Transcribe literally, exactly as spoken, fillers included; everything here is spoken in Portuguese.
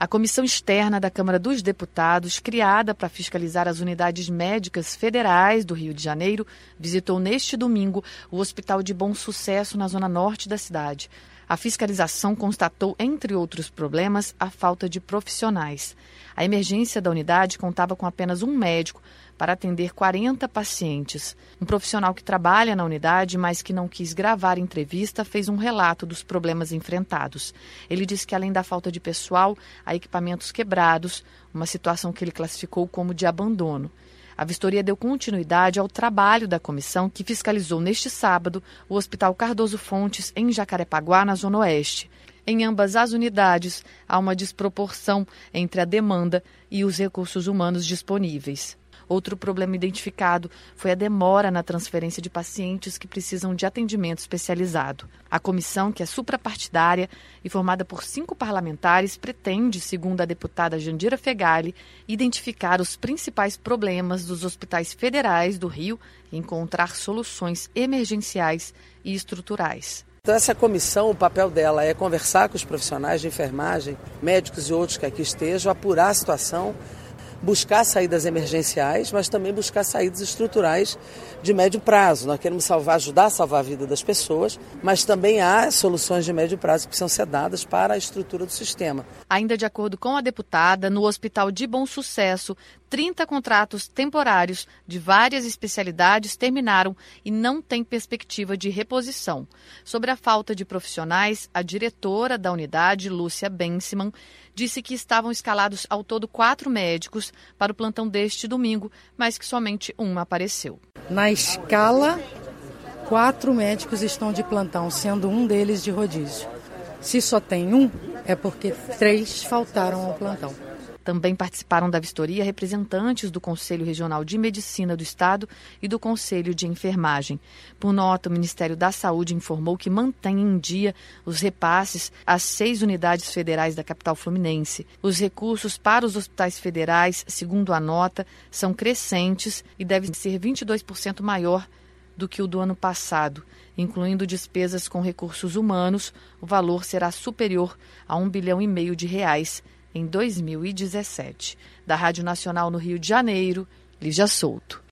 A comissão externa da Câmara dos Deputados, criada para fiscalizar as unidades médicas federais do Rio de Janeiro, visitou neste domingo o Hospital de Bom Sucesso, na zona norte da cidade. A fiscalização constatou, entre outros problemas, a falta de profissionais. A emergência da unidade contava com apenas um médico para atender quarenta pacientes. Um profissional que trabalha na unidade, mas que não quis gravar entrevista, fez um relato dos problemas enfrentados. Ele disse que, além da falta de pessoal, há equipamentos quebrados, uma situação que ele classificou como de abandono. A vistoria deu continuidade ao trabalho da comissão que fiscalizou neste sábado o Hospital Cardoso Fontes, em Jacarepaguá, na Zona Oeste. Em ambas as unidades, há uma desproporção entre a demanda e os recursos humanos disponíveis. Outro problema identificado foi a demora na transferência de pacientes que precisam de atendimento especializado. A comissão, que é suprapartidária e formada por cinco parlamentares, pretende, segundo a deputada Jandira Fegali, identificar os principais problemas dos hospitais federais do Rio e encontrar soluções emergenciais e estruturais. Então, essa comissão, o papel dela é conversar com os profissionais de enfermagem, médicos e outros que aqui estejam, apurar a situação, buscar saídas emergenciais, mas também buscar saídas estruturais de médio prazo. Nós queremos salvar, ajudar a salvar a vida das pessoas, mas também há soluções de médio prazo que precisam ser dadas para a estrutura do sistema. Ainda de acordo com a deputada, no Hospital de Bom Sucesso, trinta contratos temporários de várias especialidades terminaram e não tem perspectiva de reposição. Sobre a falta de profissionais, a diretora da unidade, Lúcia Benseman, disse que estavam escalados ao todo quatro médicos para o plantão deste domingo, mas que somente um apareceu. Na escala, quatro médicos estão de plantão, sendo um deles de rodízio. Se só tem um, é porque três faltaram ao plantão. Também participaram da vistoria representantes do Conselho Regional de Medicina do Estado e do Conselho de Enfermagem. Por nota, o Ministério da Saúde informou que mantém em dia os repasses às seis unidades federais da capital fluminense. Os recursos para os hospitais federais, segundo a nota, são crescentes e devem ser vinte e dois por cento maior do que o do ano passado. Incluindo despesas com recursos humanos, o valor será superior a um bilhão e meio de reais em dois mil e dezessete. Da Rádio Nacional no Rio de Janeiro, Lígia Souto.